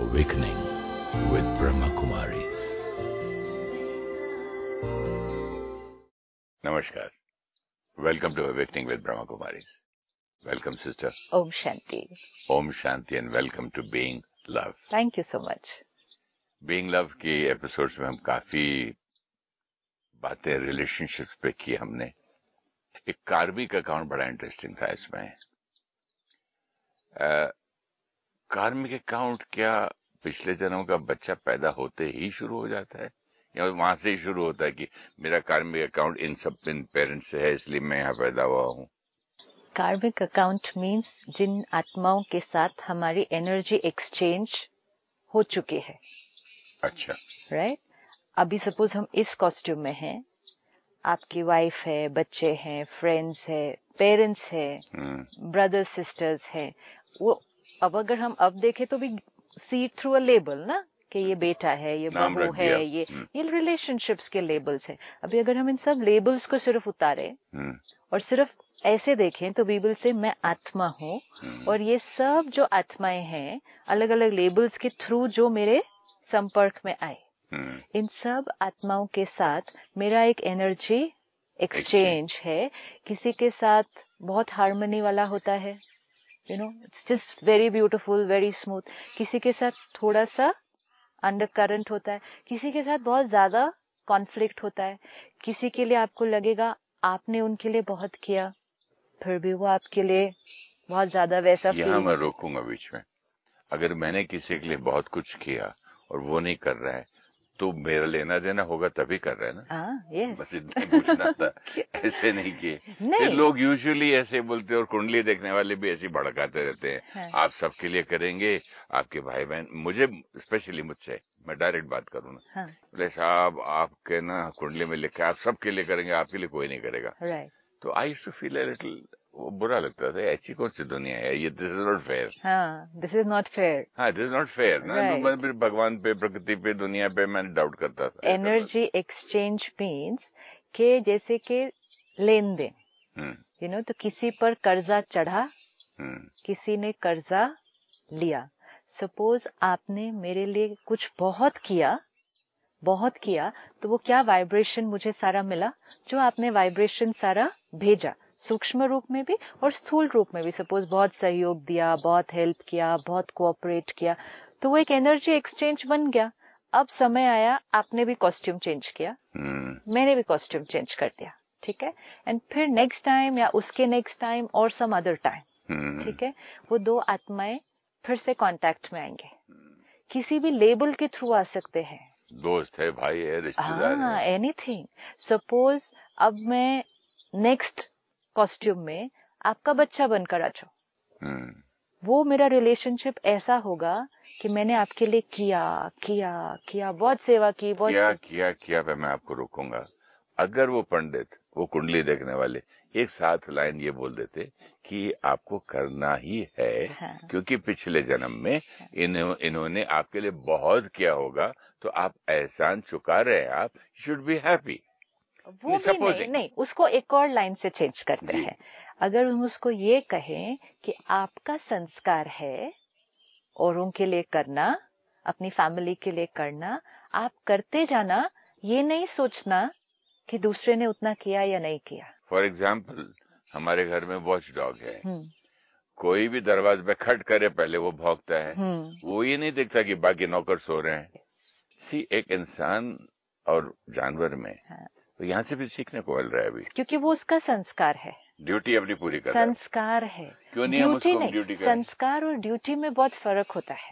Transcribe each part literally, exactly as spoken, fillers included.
Awakening with Brahma Kumaris. Namaskar. Welcome to Awakening with Brahma Kumaris. Welcome, sister. Om Shanti. Om Shanti and welcome to Being Love. Thank you so much. Being Love के episodes में हम काफी बातें relationships पे की हमने. एक कार्मिक अकाउंट बड़ा इंटरेस्टिंग था इसमें. कार्मिक अकाउंट क्या पिछले जन्मों का बच्चा पैदा होते ही शुरू हो जाता है या वहां से ही शुरू होता है कि मेरा कार्मिक अकाउंट इन सब इन पेरेंट्स से है इसलिए मैं यहाँ पैदा हुआ हूँ? कार्मिक अकाउंट मीन्स जिन आत्माओं के साथ हमारी एनर्जी एक्सचेंज हो चुकी है. अच्छा. Right right? अभी सपोज हम इस कॉस्ट्यूम में हैं, आपकी वाइफ है, बच्चे हैं, फ्रेंड्स है, पेरेंट्स है, ब्रदर्स सिस्टर्स है. वो अब अगर हम अब देखें तो भी सी थ्रू अ लेबल ना कि ये बेटा है, ये बहू है, ये ये रिलेशनशिप्स के लेबल्स है. अभी अगर हम इन सब लेबल्स को सिर्फ उतारे और सिर्फ ऐसे देखें तो वी विल से मैं आत्मा हूँ और ये सब जो आत्माएं हैं अलग अलग लेबल्स के थ्रू जो मेरे संपर्क में आए, इन सब आत्माओं के साथ मेरा एक एनर्जी एक्सचेंज है. किसी के साथ बहुत हार्मनी वाला होता है, you know, it's just very beautiful, very smooth. किसी के साथ थोड़ा सा अंडर करंट होता है, किसी के साथ बहुत ज्यादा कॉन्फ्लिक्ट होता है. किसी के लिए आपको लगेगा आपने उनके लिए बहुत किया फिर भी वो आपके लिए बहुत ज्यादा वैसा फील. यहाँ मैं रोकूंगा बीच में. अगर मैंने किसी के लिए बहुत कुछ किया और वो नहीं कर रहा है तो मेरा लेना देना होगा तभी कर रहे हैं ना. हाँ, yes. बस इतना पूछना था. ऐसे नहीं किए. नहीं. लोग यूजुअली ऐसे बोलते हैं और कुंडली देखने वाले भी ऐसे भड़काते रहते हैं. हाँ. आप सबके लिए करेंगे, आपके भाई बहन, मुझे स्पेशली मुझसे, मैं डायरेक्ट बात करूँ ना. हाँ. बोले साहब आपके ना कुंडली में लिखा है आप सबके लिए करेंगे, आपके लिए कोई नहीं करेगा. right. तो I used to feel a little, वो बुरा लगता था. ऐसी कौन सी दुनिया है ये? This is not fair. हाँ, दिस इज नॉट फेयर. हाँ, दिस इज नॉट फेयर ना. right. मैं फिर भगवान पे, प्रकृति पे, दुनिया पे मैंने डाउट करता था. एनर्जी एक्सचेंज मीन्स के जैसे के लेन देन, यू नो, तो किसी पर कर्जा चढ़ा, किसी ने कर्जा लिया. सपोज आपने मेरे लिए कुछ बहुत किया, बहुत किया तो वो क्या वाइब्रेशन मुझे सारा मिला, जो आपने वाइब्रेशन सारा भेजा सूक्ष्म रूप में भी और स्थूल रूप में भी. सपोज बहुत सहयोग दिया, बहुत हेल्प किया, बहुत कोऑपरेट किया, तो वो एक एनर्जी एक्सचेंज बन गया. अब समय आया, आपने भी कॉस्ट्यूम चेंज किया, hmm. मैंने भी कॉस्ट्यूम चेंज कर दिया. ठीक है. एंड फिर नेक्स्ट टाइम या उसके नेक्स्ट टाइम और सम अदर टाइम, ठीक है, वो दो आत्माएं फिर से कांटेक्ट में आएंगे. किसी भी लेबल के थ्रू आ सकते हैं. दोस्त है, भाई है, रिश्तेदार है, एनीथिंग. सपोज अब मैं नेक्स्ट कॉस्ट्यूम में आपका बच्चा बनकर आ जाऊं, hmm. वो मेरा रिलेशनशिप ऐसा होगा कि मैंने आपके लिए किया किया किया, बहुत सेवा की, बहुत किया किया किया पे मैं आपको रोकूंगा. अगर वो पंडित, वो कुंडली देखने वाले एक साथ लाइन ये बोल देते कि आपको करना ही है, हाँ. क्योंकि पिछले जन्म में इन, इन्होंने आपके लिए बहुत किया होगा तो आप एहसान चुका रहे हैं, आप शुड बी हैप्पी. वो भी नहीं, नहीं, उसको एक और लाइन से चेंज करते हैं. अगर हम उसको ये कहें कि आपका संस्कार है औरों के लिए करना, अपनी फैमिली के लिए करना, आप करते जाना, ये नहीं सोचना कि दूसरे ने उतना किया या नहीं किया. फॉर एग्जाम्पल हमारे घर में वॉच डॉग है, कोई भी दरवाजे पे खट करे पहले वो भौंकता है, वो ये नहीं देखता कि बाकी नौकर सो रहे हैं. सी एक इंसान और जानवर में, हाँ. तो यहाँ से भी सीखने को मिल रहा है अभी, क्योंकि वो उसका संस्कार है. ड्यूटी अपनी पूरी कर रहा है. संस्कार है, क्यों नहीं हम उसको ड्यूटी करें? संस्कार और ड्यूटी में बहुत फर्क होता है.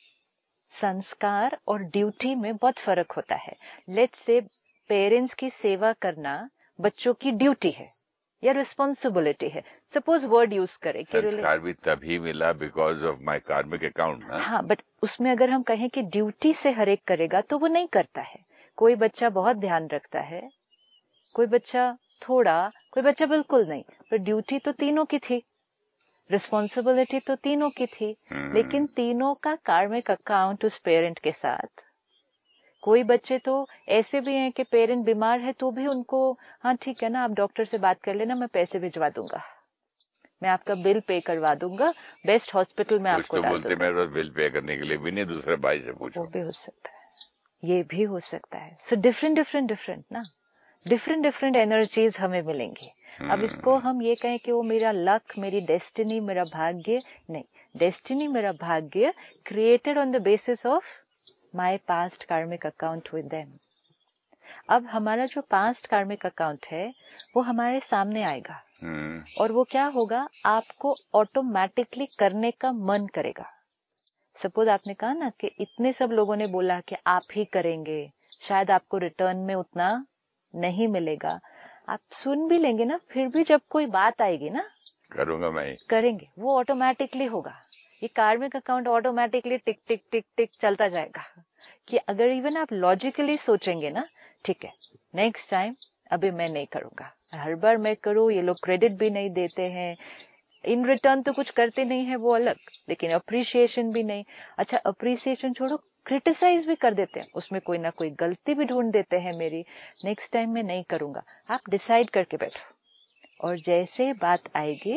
संस्कार और ड्यूटी में बहुत फर्क होता है. लेट्स से पेरेंट्स की सेवा करना बच्चों की ड्यूटी है या रिस्पॉन्सिबिलिटी है. सपोज वर्ड यूज करें कि संस्कार भी तभी मिला because of my karmic account ना. हाँ, बट उसमें अगर हम कहें कि ड्यूटी से हर एक करेगा तो वो नहीं करता है. कोई बच्चा बहुत ध्यान रखता है, कोई बच्चा थोड़ा, कोई बच्चा बिल्कुल नहीं. पर ड्यूटी तो तीनों की थी, रिस्पॉन्सिबिलिटी तो तीनों की थी, hmm. लेकिन तीनों का कार्मिक अकाउंट उस पेरेंट के साथ. कोई बच्चे तो ऐसे भी हैं कि पेरेंट बीमार है तो भी उनको, हाँ ठीक है ना, आप डॉक्टर से बात कर लेना, मैं पैसे भिजवा दूंगा, मैं आपका बिल पे करवा दूंगा, बेस्ट हॉस्पिटल में आपको डाल बोलते मेरे पास बिल पे करने के लिए भी नहीं, दूसरे भाई से पूछो। वो भी हो सकता है, ये भी हो सकता है। सो डिफरेंट डिफरेंट डिफरेंट ना, डिफरेंट डिफरेंट एनर्जीज हमें मिलेंगी। अब इसको हम ये कहें कि वो मेरा लक, मेरी डेस्टिनी, मेरा भाग्य, नहीं। डेस्टिनी, मेरा भाग्य created on the basis of my past karmic account with them. अब हमारा जो पास्ट कार्मिक अकाउंट है वो हमारे सामने आएगा और वो क्या होगा, आपको ऑटोमेटिकली करने का मन करेगा। सपोज आपने कहा ना कि इतने सब लोगों ने बोला कि आप ही करेंगे, शायद आपको रिटर्न में उतना नहीं मिलेगा, आप सुन भी लेंगे ना, फिर भी जब कोई बात आएगी ना, करूंगा मैं, करेंगे, वो ऑटोमेटिकली होगा। ये कार्मिक अकाउंट ऑटोमेटिकली टिक टिक टिक टिक चलता जाएगा कि अगर इवन आप लॉजिकली सोचेंगे ना, ठीक है नेक्स्ट टाइम अभी मैं नहीं करूंगा, हर बार मैं करूँ, ये लोग क्रेडिट भी नहीं देते हैं, इन रिटर्न तो कुछ करते नहीं है वो अलग, लेकिन अप्रिसिएशन भी नहीं। अच्छा अप्रिसिएशन छोड़ो, क्रिटिसाइज भी कर देते हैं, उसमें कोई ना कोई गलती भी ढूंढ देते हैं मेरी, नेक्स्ट टाइम मैं नहीं करूंगा। आप डिसाइड करके बैठो और जैसे बात आएगी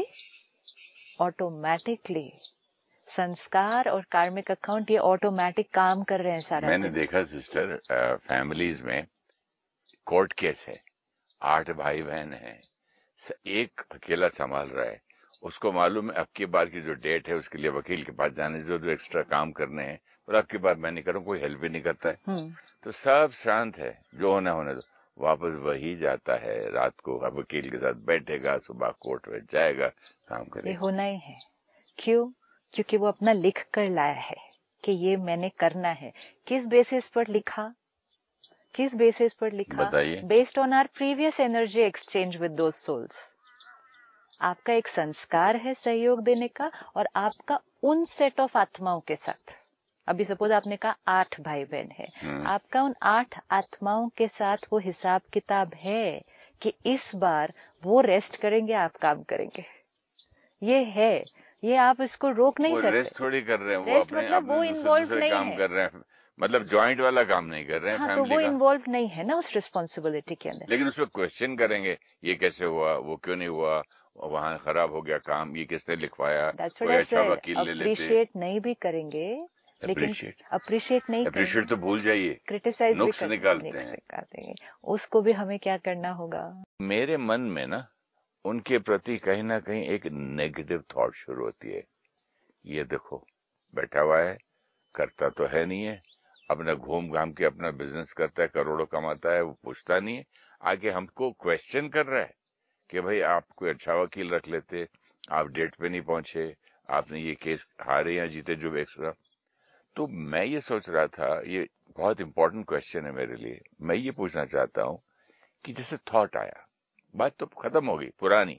ऑटोमेटिकली संस्कार और कार्मिक अकाउंट ये ऑटोमेटिक काम कर रहे हैं सारा। मैंने देखा सिस्टर, फैमिलीज में कोर्ट केस है, आठ भाई बहन हैं, एक अकेला संभाल रहा है, उसको मालूम है अब की बार की जो डेट है उसके लिए वकील के पास जाने जो जो एक्स्ट्रा काम करने हैं, और अब की बार मैं नहीं करूँ, कोई हेल्प भी नहीं करता है, तो सब शांत है, जो होना होने दो। वापस वही जाता है रात को, अब वकील के साथ बैठेगा, सुबह कोर्ट में जाएगा, काम करेगा। ये होना ही है, क्यों? क्योंकि वो अपना लिख कर लाया है कि ये मैंने करना है। किस बेसिस पर लिखा, किस बेसिस पर लिखा? बताइए। Based on our previous energy exchange with those souls. आपका एक संस्कार है सहयोग देने का, और आपका उन सेट ऑफ आत्माओं के साथ, अभी सपोज आपने कहा आठ भाई बहन है, आपका उन आठ आत्माओं के साथ वो हिसाब किताब है कि इस बार वो रेस्ट करेंगे, आप काम करेंगे। ये है, ये आप इसको रोक नहीं सकते। रेस्ट थोड़ी कर रहे हैं, वो अपने मतलब अपने वो इन्वॉल्व नहीं काम है, कर रहे हैं, मतलब जॉइंट वाला काम नहीं कर रहे हैं। हाँ, फैमिली तो वो का इन्वॉल्व नहीं है ना उस रिस्पॉन्सिबिलिटी के अंदर। लेकिन उसमें क्वेश्चन करेंगे, ये कैसे हुआ, वो क्यों नहीं हुआ, वहाँ खराब हो गया काम, ये किसने लिखवाया, कोई अच्छा वकील ले लेते। अप्रिशिएट नहीं भी करेंगे, लेकिन अप्रिशिएट नहीं अप्रिशिएट तो भूल जाइए, क्रिटिसाइज नुक्स निकालते हैं, उसको भी हमें क्या करना होगा। मेरे मन में ना उनके प्रति कहीं ना कहीं एक नेगेटिव थॉट शुरू होती है, ये देखो बैठा हुआ है, करता तो है नहीं है, अपना घूम घाम के अपना बिजनेस करता है, करोड़ों कमाता है, वो पूछता नहीं है, आगे हमको क्वेश्चन कर रहा है कि भाई आप कोई अच्छा वकील रख लेते, आप डेट पे नहीं पहुंचे, आपने ये केस हारे या जीते जो एक्स्ट्रा। तो मैं ये सोच रहा था, ये बहुत इंपॉर्टेंट क्वेश्चन है मेरे लिए, मैं ये पूछना चाहता हूँ कि जैसे थॉट आया, बात तो खत्म हो गई पुरानी,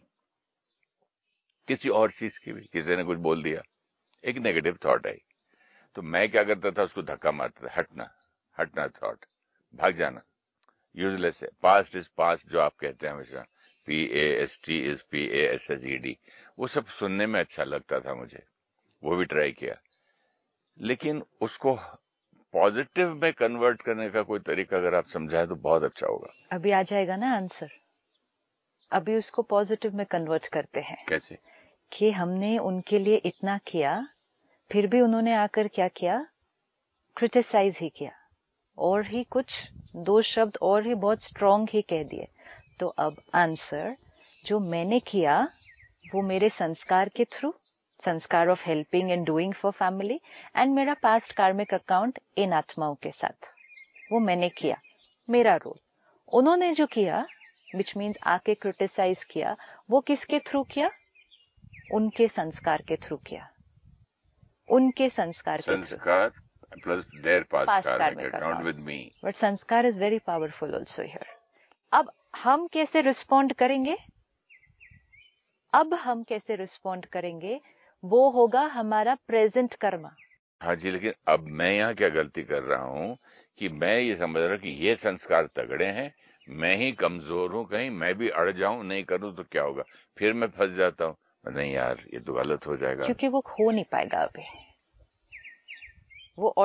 किसी और चीज की भी किसी ने कुछ बोल दिया, एक नेगेटिव थॉट आई, तो मैं क्या करता था, उसको धक्का मारता था, हटना हटना थॉट, भाग जाना, यूजलेस है, पास्ट इज पास्ट जो आप कहते हैं हमेशा, P A S T is P A S H E D, वो सब सुनने में अच्छा लगता था मुझे, वो भी ट्राई किया, लेकिन उसको पॉजिटिव में कन्वर्ट करने का कोई तरीका अगर आप समझाए तो बहुत अच्छा होगा। अभी आ जाएगा ना आंसर, अभी उसको पॉजिटिव में कन्वर्ट करते हैं। कैसे? कि हमने उनके लिए इतना किया, फिर भी उन्होंने आकर क्या किया, क्रिटिसाइज ही किया, और ही कुछ दो शब्द और ही बहुत स्ट्रॉन्ग ही कह दिए। तो अब आंसर जो मैंने किया वो मेरे संस्कार के थ्रू, संस्कार of helping and doing for family, and मेरा पास्ट कार्मिक अकाउंट इन आत्माओं के साथ, वो मैंने किया, मेरा रोल। उन्होंने जो किया विच मीन्स आके क्रिटिसाइज किया, वो किसके थ्रू किया, उनके संस्कार के थ्रू किया, उनके संस्कार के थ्रू। संस्कार plus their past karmic account with me, but संस्कार is very powerful also here. अब हम कैसे रिस्पॉन्ड करेंगे, अब हम कैसे रिस्पॉन्ड करेंगे, वो होगा हमारा प्रेजेंट कर्मा। हाँ जी, लेकिन अब मैं यहाँ क्या गलती कर रहा हूँ कि मैं ये समझ रहा हूँ कि ये संस्कार तगड़े हैं, मैं ही कमजोर हूँ, कहीं मैं भी अड़ जाऊं, नहीं करूँ तो क्या होगा, फिर मैं फंस जाता हूँ, नहीं यार ये तो गलत हो जाएगा, क्योंकि वो हो नहीं पाएगा अभी। वो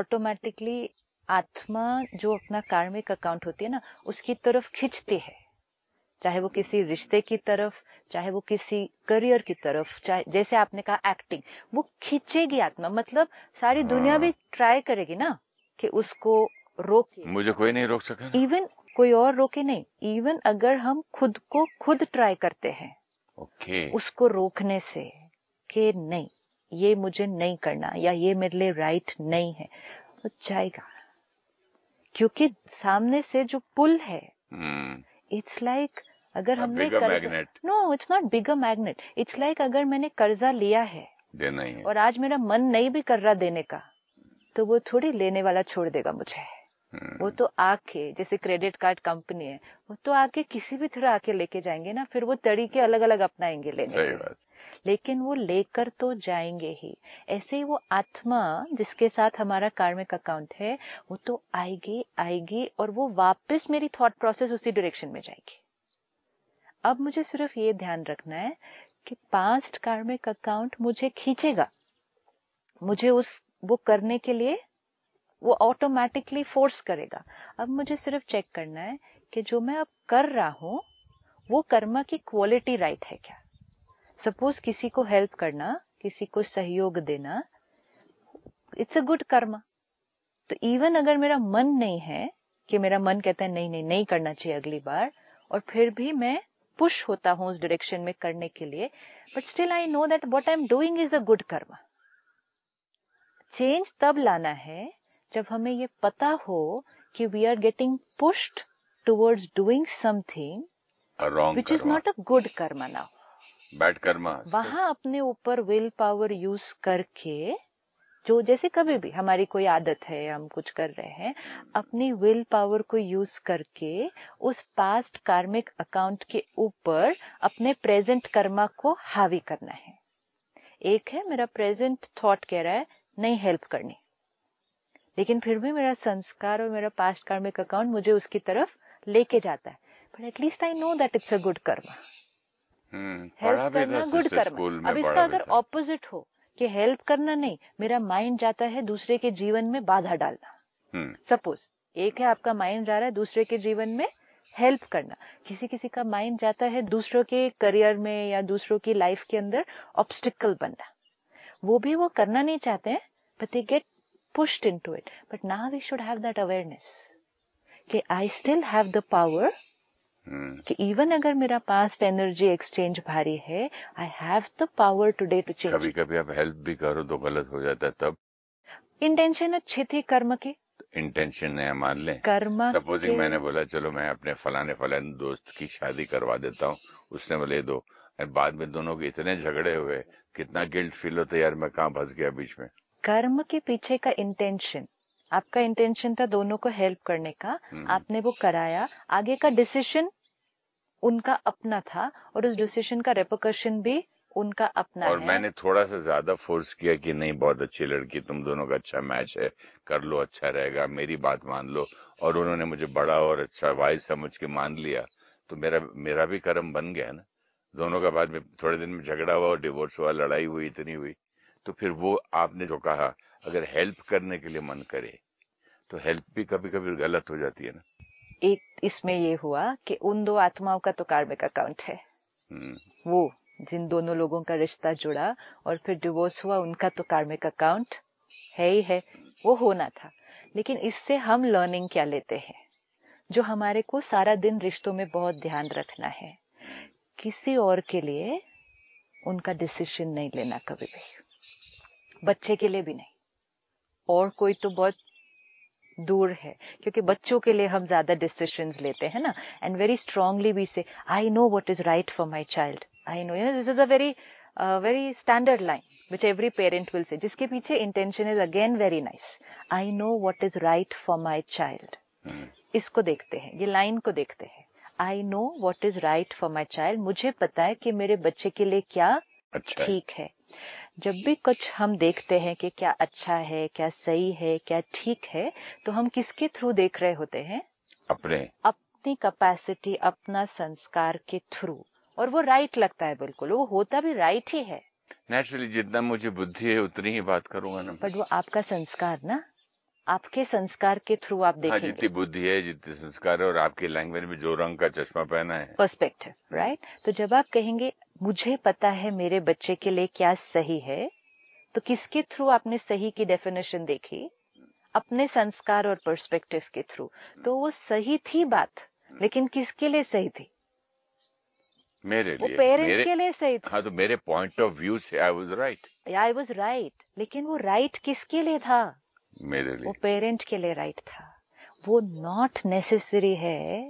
ऑटोमेटिकली आत्मा जो अपना कार्मिक अकाउंट होती है ना उसकी तरफ खिंचती है, चाहे वो किसी रिश्ते की तरफ, चाहे वो किसी करियर की तरफ, चाहे जैसे आपने कहा एक्टिंग, वो खींचेगी आत्मा। मतलब सारी दुनिया भी ट्राई करेगी ना कि उसको रोके, मुझे कोई नहीं रोक सका। इवन कोई और रोके नहीं, इवन अगर हम खुद को खुद ट्राई करते हैं ओके okay. उसको रोकने से कि नहीं ये मुझे नहीं करना या ये मेरे लिए राइट नहीं है, वो जाएगा। क्योंकि सामने से जो पुल है, इट्स लाइक अगर हमने कर्जा, no it's not bigger magnet, it's like अगर मैंने कर्जा लिया है देना ही है और आज मेरा मन नहीं भी कर रहा देने का, तो वो थोड़ी लेने वाला छोड़ देगा मुझे। वो तो आके, जैसे क्रेडिट कार्ड कंपनी है, वो तो आके किसी भी तरह आके लेके जाएंगे ना, फिर वो तरीके अलग अलग अपनाएंगे लेने के, लेकिन वो लेकर तो जाएंगे ही। ऐसे ही वो आत्मा जिसके साथ हमारा कार्मिक अकाउंट है, वो तो आएगी आएगी और वो वापस मेरी थॉट प्रोसेस उसी डायरेक्शन में जाएगी। अब मुझे सिर्फ ये ध्यान रखना है कि पास्ट कार्मिक अकाउंट मुझे खींचेगा, मुझे उस वो करने के लिए वो ऑटोमेटिकली फोर्स करेगा। अब मुझे सिर्फ चेक करना है कि जो मैं अब कर रहा हूं वो कर्म की क्वालिटी राइट है क्या। सपोज किसी को हेल्प करना, किसी को सहयोग देना, इट्स अ गुड कर्म। तो इवन अगर मेरा मन नहीं है, कि मेरा मन कहता है नहीं नहीं नहीं करना चाहिए अगली बार, और फिर भी मैं पुश होता हूं उस डायरेक्शन में करने के लिए, but still I know that what I am doing is a good karma. Change तब लाना है जब हमें ये पता हो कि we are getting pushed towards doing something which is not a good karma now, bad karma. वहां अपने ऊपर विल पावर यूज करके, जो जैसे कभी भी हमारी कोई आदत है, हम कुछ कर रहे हैं, अपनी विल पावर को यूज करके उस पास्ट कार्मिक अकाउंट के ऊपर अपने प्रेजेंट कर्मा को हावी करना है। एक है मेरा प्रेजेंट थॉट कह रहा है नहीं हेल्प करनी, लेकिन फिर भी मेरा संस्कार और मेरा पास्ट कार्मिक अकाउंट मुझे उसकी तरफ लेके जाता है, but at least I know that it's a good karma. Help करना गुड कर्मा। अब इसका अगर ऑपोजिट हो कि हेल्प करना नहीं, मेरा माइंड जाता है दूसरे के जीवन में बाधा डालना। सपोज एक है आपका माइंड जा रहा है दूसरे के जीवन में हेल्प करना, किसी किसी का माइंड जाता है दूसरों के करियर में या दूसरों की लाइफ के अंदर ऑब्स्टिकल बनना, वो भी वो करना नहीं चाहते हैं, but they get pushed into it. But now we should have that awareness कि I still have the power hmm. कि even अगर मेरा past energy exchange भारी है, I have the power today to change. कभी कभी आप हेल्प भी करो तो गलत हो जाता है, तब इंटेंशन अच्छी थी कर्म की, इंटेंशन है मान लें कर्म। सपोजिंग मैंने बोला चलो मैं अपने फलाने फलाने दोस्त की शादी करवा देता हूँ, उसने बोले दो, और बाद में दोनों के इतने झगड़े हुए, कितना गिल्ट फील होता है यार मैं कहाँ फंस गया बीच में। कर्म के पीछे का इंटेंशन, आपका इंटेंशन था दोनों को हेल्प करने का, आपने वो कराया, आगे का डिसीजन उनका अपना था और उस डिसीजन का रेपरकशन भी उनका अपना और है। मैंने थोड़ा सा ज्यादा फोर्स किया कि नहीं बहुत अच्छी लड़की, तुम दोनों का अच्छा मैच है, कर लो अच्छा रहेगा, मेरी बात मान लो, और उन्होंने मुझे बड़ा और अच्छा वाइज समझ के मान लिया, तो मेरा मेरा भी कर्म बन गया ना। दोनों का बाद में थोड़े दिन में झगड़ा हुआ और डिवोर्स हुआ, लड़ाई हुई इतनी हुई, तो फिर वो आपने जो कहा अगर हेल्प करने के लिए मन करे तो हेल्प भी कभी कभी गलत हो जाती है ना। एक इसमें ये हुआ कि उन दो आत्माओं का तो कार्मिक अकाउंट है, वो जिन दोनों लोगों का रिश्ता जुड़ा और फिर डिवोर्स हुआ, उनका तो कार्मिक अकाउंट है ही है, वो होना था। लेकिन इससे हम लर्निंग क्या लेते हैं, जो हमारे को सारा दिन रिश्तों में बहुत ध्यान रखना है, किसी और के लिए उनका डिसीजन नहीं लेना कभी भी, बच्चे के लिए भी नहीं, और कोई तो बहुत दूर है, क्योंकि बच्चों के लिए हम ज्यादा डिसीजंस लेते हैं ना, and very strongly we say I know what is right for my child, I know, you know this is a very very standard line which every parent will say, जिसके पीछे intention is again very nice, I know what is right for my child. इसको देखते हैं, ये line को देखते हैं, I know what is right for my child, मुझे पता है कि मेरे बच्चे के लिए क्या अच्छा ठीक है। जब भी कुछ हम देखते हैं कि क्या अच्छा है, क्या सही है, क्या ठीक है, तो हम किसके थ्रू देख रहे होते हैं, अपने अपनी कैपेसिटी, अपना संस्कार के थ्रू, और वो राइट लगता है, बिल्कुल वो होता भी राइट ही है। नेचुरली जितना मुझे बुद्धि है उतनी ही बात करूंगा ना, बट वो आपका संस्कार ना, आपके संस्कार के थ्रू आप देखेंगे। हाँ, जितनी बुद्धि है, जितने संस्कार है, और आपकी लैंग्वेज में जो रंग का चश्मा पहना है, पर्सपेक्टिव, राइट। तो जब आप कहेंगे मुझे पता है मेरे बच्चे के लिए क्या सही है, तो किसके थ्रू आपने सही की डेफिनेशन देखी? अपने संस्कार और पर्सपेक्टिव के थ्रू। तो वो सही थी बात, लेकिन किसके लिए सही थी? मेरे लिए, पेरेंट्स के लिए सही थी। हाँ, तो मेरे पॉइंट ऑफ व्यू से I was right, I was right, लेकिन वो राइट किसके लिए था? मेरे लिए। वो पेरेंट के लिए राइट था। वो नॉट नेसेसरी है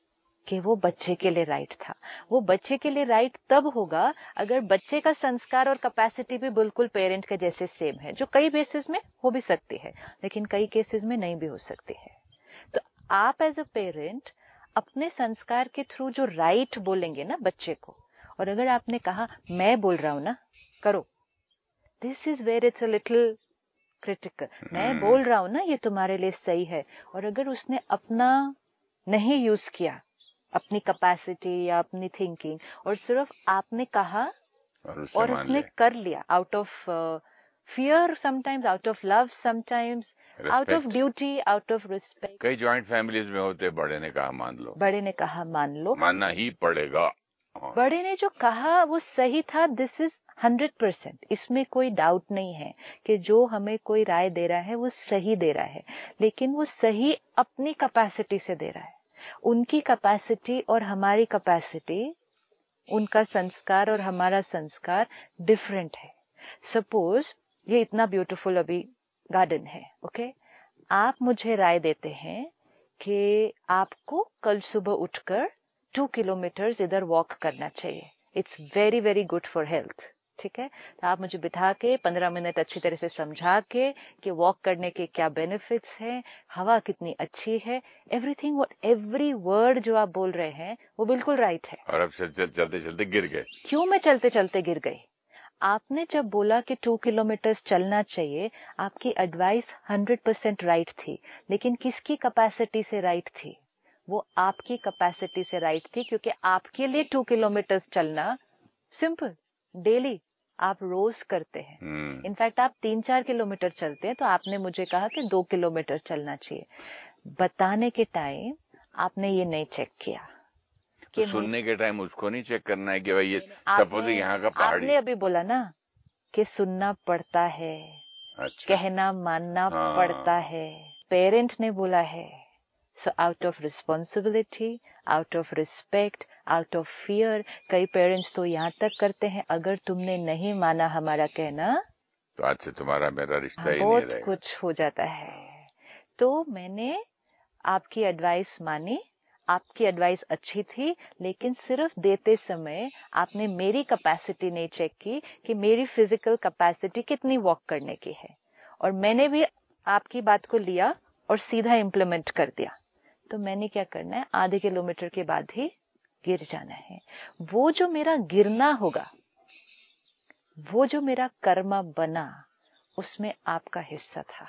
कि वो बच्चे के लिए राइट था। वो बच्चे के लिए राइट तब होगा अगर बच्चे का संस्कार और कैपेसिटी भी बिल्कुल पेरेंट के जैसे सेम है, जो कई बेसिस में हो भी सकती है, लेकिन कई केसेस में नहीं भी हो सकती है। तो आप एज अ पेरेंट अपने संस्कार के थ्रू जो राइट बोलेंगे ना बच्चे को, और अगर आपने कहा मैं बोल रहा हूं ना करो, this is where it's a little critical. मैं बोल रहा हूं ना ये तुम्हारे लिए सही है, और अगर उसने अपना नहीं यूज किया, अपनी कैपेसिटी या अपनी थिंकिंग, और सिर्फ आपने कहा और, और उसने कर लिया out of fear, sometimes out of love, sometimes out of duty, out of respect. कई जॉइंट फैमिलीज में होते, बड़े ने कहा मान लो, बड़े ने कहा मान लो, मानना ही पड़ेगा। बड़े ने जो कहा वो सही था, दिस इज हंड्रेड परसेंट, इसमें कोई डाउट नहीं है कि जो हमें कोई राय दे रहा है वो सही दे रहा है, लेकिन वो सही अपनी कैपेसिटी से दे रहा है। उनकी कैपेसिटी और हमारी कैपेसिटी, उनका संस्कार और हमारा संस्कार डिफरेंट है। सपोज ये इतना ब्यूटीफुल अभी गार्डन है, ओके okay? आप मुझे राय देते हैं कि आपको कल सुबह उठकर टू किलोमीटर्स इधर वॉक करना चाहिए, it's very very good for health, ठीक है। तो आप मुझे बिठा के पंद्रह मिनट अच्छी तरह से समझा के कि वॉक करने के क्या बेनिफिट्स हैं, हवा कितनी अच्छी है, एवरीथिंग, एवरी वर्ड जो आप बोल रहे हैं वो बिल्कुल राइट है। और अब चलते चलते चलते गिर गए। क्यों मैं चलते चलते गिर गई? आपने जब बोला कि टू किलोमीटर्स चलना चाहिए, आपकी एडवाइस हंड्रेड परसेंट राइट थी, लेकिन किसकी कैपेसिटी से राइट थी? वो आपकी कैपेसिटी से राइट थी, क्योंकि आपके लिए टू किलोमीटर्स चलना सिंपल, डेली आप रोज करते हैं। इनफैक्ट आप तीन चार किलोमीटर चलते हैं, तो आपने मुझे कहा कि दो किलोमीटर चलना चाहिए। बताने के टाइम आपने ये नहीं चेक किया। तो सुनने के टाइम उसको नहीं चेक करना है कि भाई ये सपोज यहाँ का पहाड़ी। आपने अभी बोला ना कि सुनना पड़ता है, अच्छा, कहना मानना हाँ। पड़ता है, पेरेंट ने बोला है। So out of responsibility, out of respect, out of fear, कई पेरेंट्स तो यहाँ तक करते हैं, अगर तुमने नहीं माना हमारा कहना तो आज से तुम्हारा मेरा रिश्ता हाँ, ही नहीं रहेगा। बहुत कुछ हो जाता है। तो मैंने आपकी एडवाइस मानी, आपकी एडवाइस अच्छी थी, लेकिन सिर्फ देते समय आपने मेरी कैपेसिटी नहीं चेक की कि मेरी फिजिकल कैपेसिटी कितनी वॉक करने की है, और मैंने भी आपकी बात को लिया और सीधा इम्प्लीमेंट कर दिया। तो मैंने क्या करना है, आधे किलोमीटर के बाद ही गिर जाना है। वो जो मेरा गिरना होगा, वो जो मेरा कर्म बना, उसमें आपका हिस्सा था।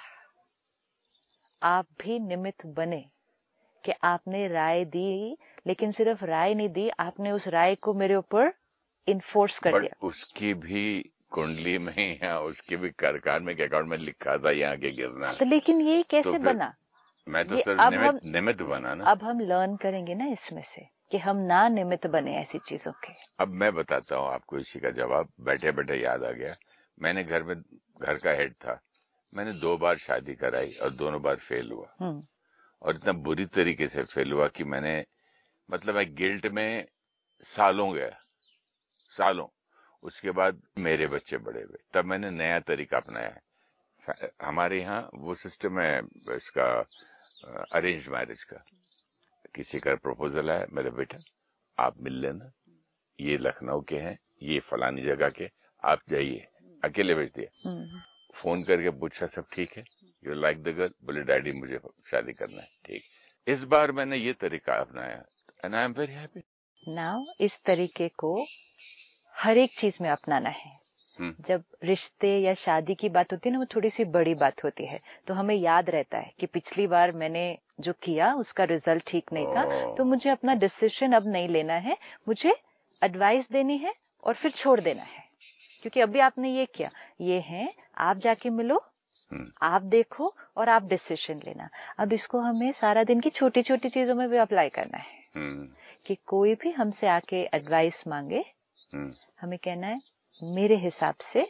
आप भी निमित्त बने कि आपने राय दी, लेकिन सिर्फ राय नहीं दी, आपने उस राय को मेरे ऊपर इन्फोर्स कर दिया। उसकी भी कुंडली में या उसके भी करकार में अकाउंट में लिखा था यहाँ के गिरना। तो लेकिन ये कैसे तो बना? मैं तो सिर्फ निमित्त निमित्त बना ना। अब हम लर्न करेंगे ना इसमें से कि हम ना निमित्त बने ऐसी चीजों के। अब मैं बताता हूँ आपको इसी का जवाब, बैठे बैठे याद आ गया। मैंने घर में, घर का हेड था, मैंने दो बार शादी कराई और दोनों बार फेल हुआ, और इतना बुरी तरीके से फेल हुआ कि मैंने, मतलब मैं गिल्ट में सालों गया, सालों। उसके बाद मेरे बच्चे बड़े हुए, तब मैंने नया तरीका अपनाया है। हमारे यहाँ वो सिस्टम है इसका, अरेंज मैरिज का। किसी का प्रपोजल है, मेरे बेटा आप मिल लेना, ये लखनऊ के हैं, ये फलानी जगह के, आप जाइए। अकेले भेज दिया, फोन करके पूछा सब ठीक है, यू लाइक द गर्ल? बोले डैडी मुझे शादी करना है। ठीक, इस बार मैंने ये तरीका अपनाया and I am very happy. Now इस तरीके को हर एक चीज में अपनाना है। जब रिश्ते या शादी की बात होती है ना, वो थोड़ी सी बड़ी बात होती है, तो हमें याद रहता है कि पिछली बार मैंने जो किया उसका रिजल्ट ठीक नहीं था, तो मुझे अपना डिसीजन अब नहीं लेना है, मुझे एडवाइस देनी है और फिर छोड़ देना है। क्योंकि अभी आपने ये किया, ये है आप जाके मिलो आप देखो और आप डिसीजन लेना। अब इसको हमें सारा दिन की छोटी छोटी चीजों में भी अप्लाई करना है कि कोई भी हमसे आके एडवाइस मांगे, हमें कहना है मेरे हिसाब से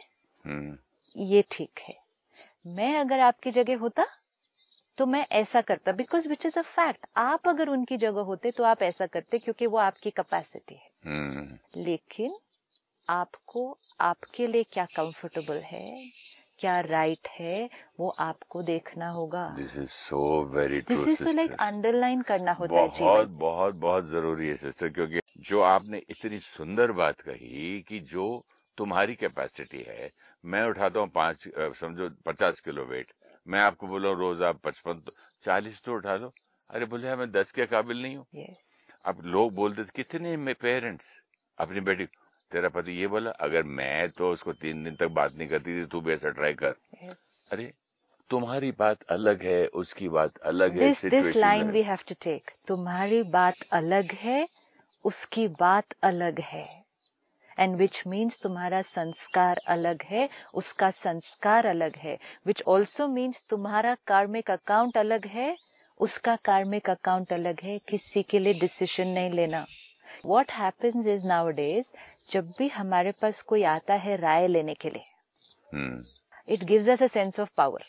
ये ठीक है, मैं अगर आपकी जगह होता तो मैं ऐसा करता, because which is a fact. आप अगर उनकी जगह होते तो आप ऐसा करते क्योंकि वो आपकी कैपेसिटी है। लेकिन आपको आपके लिए क्या कंफर्टेबल है, क्या राइट है, वो आपको देखना होगा। This is so very true. This is तो लाइक अंडरलाइन करना होता बहुत, है जीवन। बहुत बहुत जरूरी है सिस्टर, क्योंकि जो आपने इतनी सुंदर बात कही कि जो तुम्हारी कैपेसिटी है, मैं उठाता हूँ पांच समझो पचास किलो वेट, मैं आपको बोला रोज आप पचपन चालीस तो उठा लो, अरे बोले मैं दस के काबिल नहीं हूँ। yes. अब लोग बोलते थे, कितने में पेरेंट्स अपनी बेटी, तेरा पति ये बोला, अगर मैं तो उसको तीन दिन तक बात नहीं करती थी, तू भी ऐसा ट्राई कर। yes. अरे तुम्हारी बात अलग है, उसकी बात अलग है, this line we have to take, तुम्हारी बात अलग है, उसकी बात अलग है, एंड विच मीन्स तुम्हारा संस्कार अलग है, उसका संस्कार अलग है, विच ऑल्सो मीन्स तुम्हारा कार्मिक अकाउंट अलग है, उसका कार्मिक अकाउंट अलग है। किसी के लिए डिसीजन नहीं लेना। व्हाट हैपेंस इज नाउअडेज, जब भी हमारे पास कोई आता है राय लेने के लिए, it gives us a sense of power.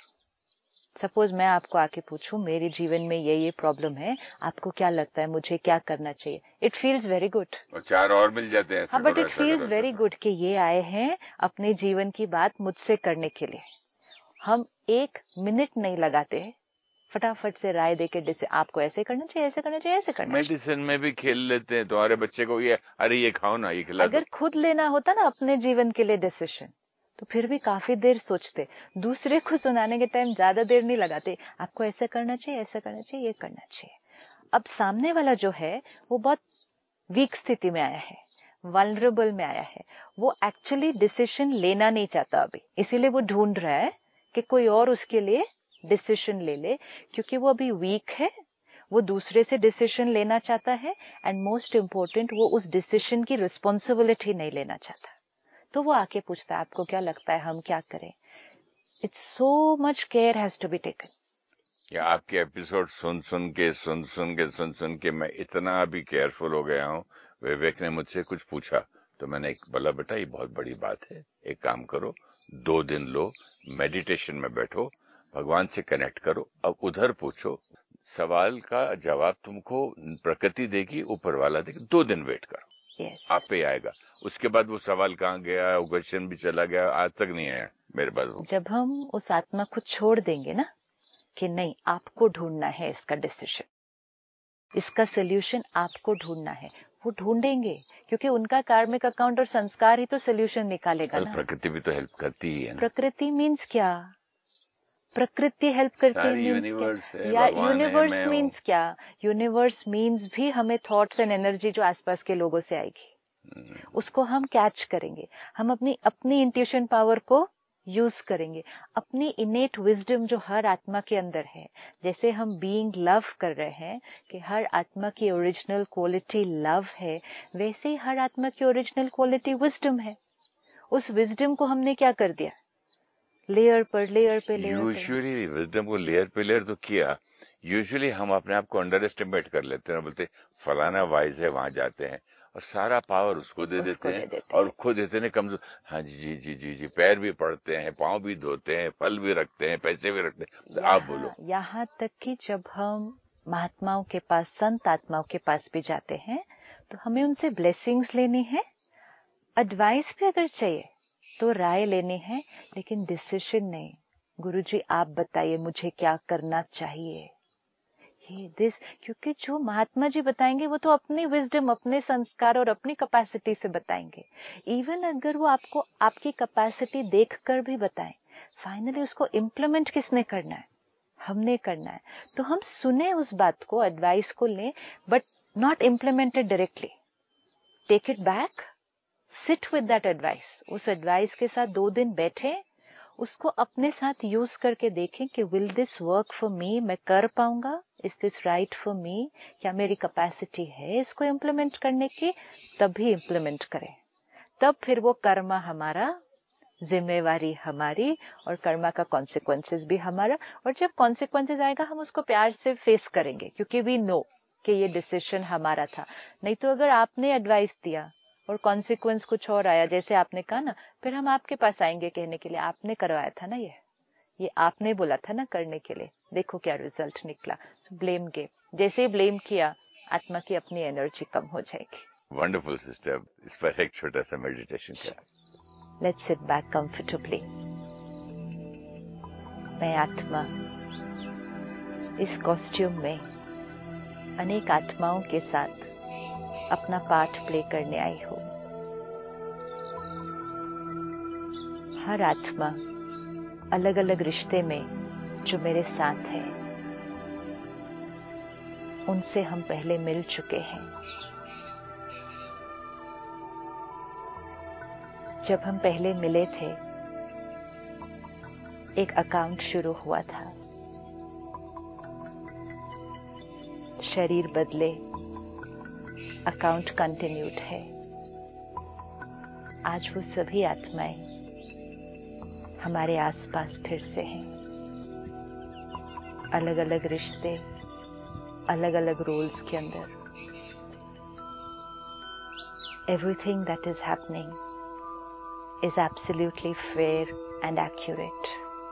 Suppose मैं आपको आके पूछूं, मेरे जीवन में ये ये प्रॉब्लम है, आपको क्या लगता है मुझे क्या करना चाहिए? It feels very good. और चार और मिल जाते हैं। हाँ, but it feels very good कि ये आए हैं अपने जीवन की बात मुझसे करने के लिए। हम एक मिनट नहीं लगाते, फटाफट से राय देके डिस आपको ऐसे करना चाहिए, ऐसे करना चाहिए, ऐसे करना चाहिए। मेडिसिन में भी खेल लेते हैं, तुम्हारे बच्चे को ये अरे ये खाओ ना, ये खिला दो। अगर खुद लेना होता ना अपने जीवन के लिए डिसीजन, तो फिर भी काफी देर सोचते। दूसरे को सुनाने के टाइम ज्यादा देर नहीं लगाते, आपको ऐसा करना चाहिए, ऐसा करना चाहिए, ये करना चाहिए। अब सामने वाला जो है वो बहुत वीक स्थिति में आया है, वल्नरेबल में आया है, वो एक्चुअली डिसीजन लेना नहीं चाहता अभी, इसीलिए वो ढूंढ रहा है कि कोई और उसके लिए डिसीजन ले ले, क्योंकि वो अभी वीक है, वो दूसरे से डिसीजन लेना चाहता है, एंड मोस्ट इम्पोर्टेंट वो उस डिसीजन की रिस्पॉन्सिबिलिटी नहीं लेना चाहता। तो वो आके पूछता है आपको क्या लगता है हम क्या करें? It's so much care has to be taken. या आपके एपिसोड सुन सुन के सुन सुन के सुन सुन के मैं इतना अभी केयरफुल हो गया हूँ। विवेक ने मुझसे कुछ पूछा तो मैंने एक बोला, बेटा ये बहुत बड़ी बात है, एक काम करो, दो दिन लो, मेडिटेशन में बैठो, भगवान से कनेक्ट करो, अब उधर पूछो, सवाल का जवाब तुमको प्रकृति देगी, ऊपर वाला देगी, दो दिन वेट करो। yes. आप पे आएगा। उसके बाद वो सवाल कहाँ गया, वो क्वेश्चन भी चला गया, आज तक नहीं आया मेरे पास वो। जब हम उस आत्मा को छोड़ देंगे ना कि नहीं आपको ढूंढना है इसका डिसीजन, इसका सोल्यूशन आपको ढूंढना है, वो ढूंढेंगे, क्योंकि उनका कार्मिक अकाउंट और संस्कार ही तो सोल्यूशन निकालेगा ना। प्रकृति भी तो हेल्प करती है ना। प्रकृति मीन्स क्या? प्रकृति हेल्प करती है मीन्स क्या? या यूनिवर्स मीन्स क्या? यूनिवर्स मीन्स भी हमें थॉट्स एंड एनर्जी जो आसपास के लोगों से आएगी, उसको हम कैच करेंगे, हम अपनी अपनी इंट्यूशन पावर को यूज करेंगे, अपनी इनेट विजडम जो हर आत्मा के अंदर है। जैसे हम बीइंग लव कर रहे हैं कि हर आत्मा की ओरिजिनल क्वालिटी लव है, वैसे ही हर आत्मा की ओरिजिनल क्वालिटी विजडम है। उस विजडम को हमने क्या कर दिया, लेयर पर लेयर पे लेयर। यूजुअली विजडम को लेयर पे लेयर तो किया, यूजुअली हम अपने आप को अंडर एस्टिमेट कर लेते हैं, बोलते फलाना वाइज है वहां जाते हैं और सारा पावर उसको दे देते हैं, देते और खुद इतने कमजोर। हाँ जी जी जी जी जी पैर भी पड़ते हैं, पाँव भी धोते हैं, फल भी रखते हैं, पैसे भी रखते हैं। आप बोलो। यहाँ तक कि जब हम महात्माओं के पास, संत आत्माओं के पास भी जाते हैं तो हमें उनसे ब्लेसिंग्स लेनी है, एडवाइस भी अगर चाहिए तो राय लेनी है, लेकिन डिसीजन नहीं। गुरुजी आप बताइए मुझे क्या करना चाहिए, ये दिस, क्योंकि जो महात्मा जी बताएंगे वो तो अपनी विजडम, अपने संस्कार और अपनी कैपेसिटी से बताएंगे। इवन अगर वो आपको आपकी कैपेसिटी देखकर भी बताएं, फाइनली उसको इम्प्लीमेंट किसने करना है? हमने करना है। तो हम सुने उस बात को, एडवाइस को लें, but not implemented directly. Take it back, sit with that advice, उस एडवाइस के साथ दो दिन बैठे, उसको अपने साथ यूज करके देखें कि will this work for me, मैं कर पाऊंगा, is this right for me, क्या मेरी कैपेसिटी है इसको इम्प्लीमेंट करने की? तभी इम्प्लीमेंट करें, तब फिर वो कर्मा हमारा जिम्मेवारी हमारी और कर्मा का कॉन्सिक्वेंसेस भी हमारा। और जब कॉन्सिक्वेंसेस आएगा हम उसको प्यार से फेस करेंगे, क्योंकि वी नो कि ये डिसीजन हमारा था। नहीं तो अगर आपने एडवाइस दिया और कॉन्सिक्वेंस कुछ और आया, जैसे आपने कहा ना, फिर हम आपके पास आएंगे कहने के लिए आपने करवाया था ना, ये ये आपने बोला था ना करने के लिए, देखो क्या रिजल्ट निकला। सो ब्लेम गेम, जैसे ही ब्लेम किया आत्मा की अपनी एनर्जी कम हो जाएगी। वंडरफुल सिस्टर, इस पर एक छोटा सा मेडिटेशन करें। Let's sit back comfortably. मैं आत्मा इस कॉस्ट्यूम में अनेक आत्माओं के साथ अपना पार्ट प्ले करने आई हूँ। हर आत्मा अलग अलग रिश्ते में जो मेरे साथ है, उनसे हम पहले मिल चुके हैं। जब हम पहले मिले थे एक अकाउंट शुरू हुआ था, शरीर बदले, अकाउंट कंटिन्यूड है। आज वो सभी आत्माएं हमारे आसपास फिर से हैं। अलग अलग रिश्ते, अलग अलग रोल्स के अंदर। Everything that is happening is absolutely fair and accurate.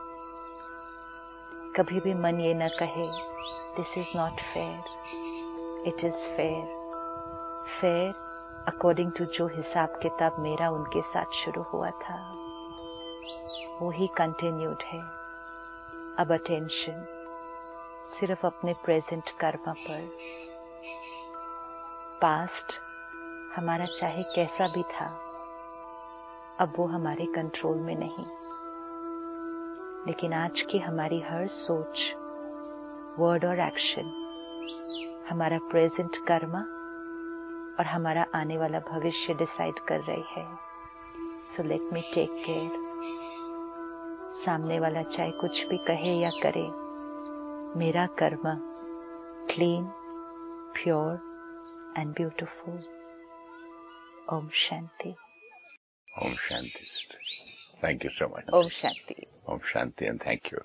कभी भी मन ये न कहे this is not fair. It is fair. Fair according to जो हिसाब किताब मेरा उनके साथ शुरू हुआ था, वो ही continued है। अब attention सिर्फ अपने present कर्मा पर। Past हमारा चाहे कैसा भी था, अब वो हमारे कंट्रोल में नहीं। लेकिन आज की हमारी हर सोच, वर्ड और एक्शन हमारा प्रेजेंट कर्मा और हमारा आने वाला भविष्य डिसाइड कर रही है। So let me take care. सामने वाला चाहे कुछ भी कहे या करे, मेरा कर्मा क्लीन, प्योर एंड ब्यूटिफुल। ओम शांति। Om Shanti. Thank you so much. Om Shanti. Om Shanti and thank you.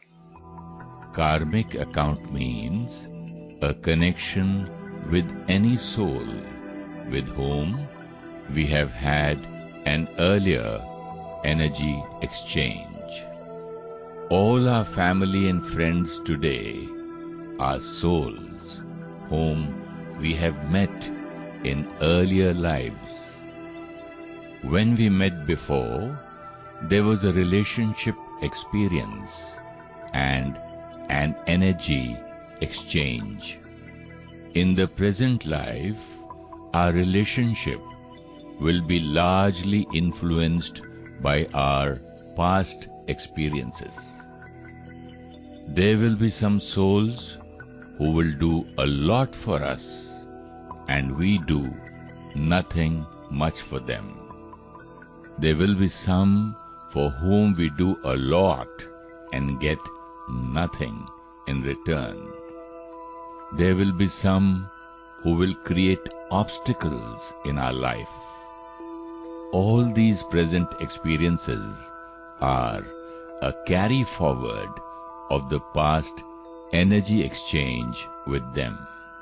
Karmic account means a connection with any soul with whom we have had an earlier energy exchange. All our family and friends today are souls whom we have met in earlier lives. When we met before, there was a relationship experience and an energy exchange. In the present life, our relationship will be largely influenced by our past experiences. There will be some souls who will do a lot for us, and we do nothing much for them. There will be some for whom we do a lot and get nothing in return. There will be some who will create obstacles in our life. All these present experiences are a carry forward of the past energy exchange with them.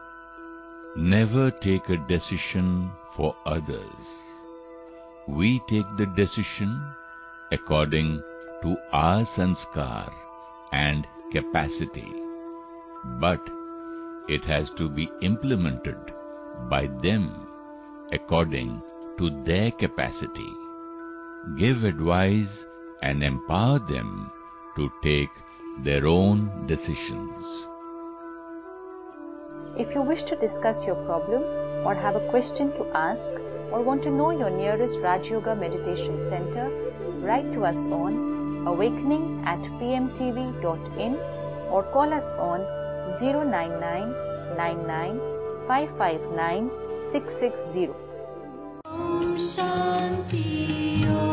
Never take a decision for others. We take the decision according to our sanskar and capacity, but it has to be implemented by them according to their capacity. Give advice and empower them to take their own decisions. If you wish to discuss your problem or have a question to ask, or want to know your nearest Raj Yoga Meditation Center, write to us on awakening at p m t v dot in or call us on zero nine nine nine nine five five nine six six zero. Om Shanti Om.